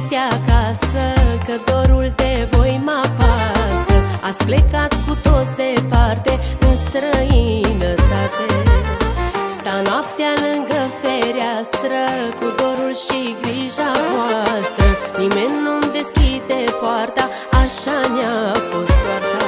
ești acasă, că dorul de voi mă apasă. Ați plecat cu toți departe, în străinătate. Sta noaptea lângă fereastră, cu dorul și grija voastră. Nimeni nu-mi deschide poarta, așa ne-a fost soarta.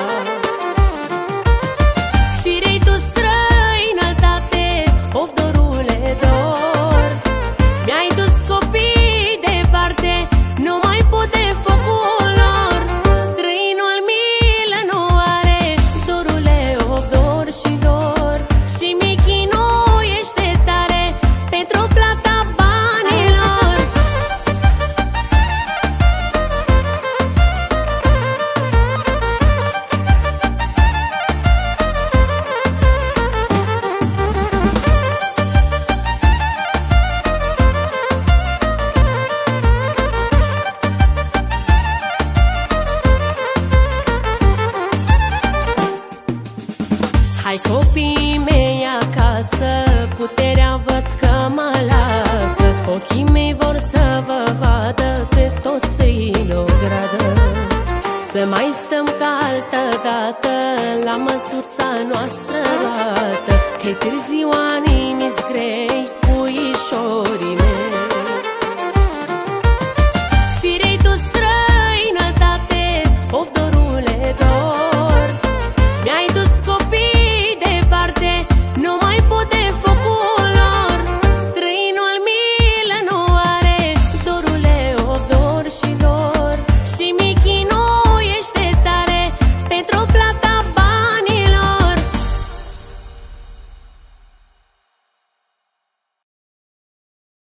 Firei tu străinătate, of dorule dor. Mi-ai dus copii departe, nu mai pot de focul lor. Străinul milă nu are, dorule of dor și dor. Și mi chinuiește tare pentru plata banilor. Hai copiii mei acasă, puterea văd că mă lasă. Ochii mei vor să vă vadă pe toți prin o gradă. Să mai stăm ca altă dată la măsuța noastră roată, că-i târziu, anii mi-s grei, puișorii mei. Firei tu străinătate, of dorule dor. Mi-ai dus copii departe, nu mai pot de focul lor. Străinul milă nu are, dorule of dor și dor.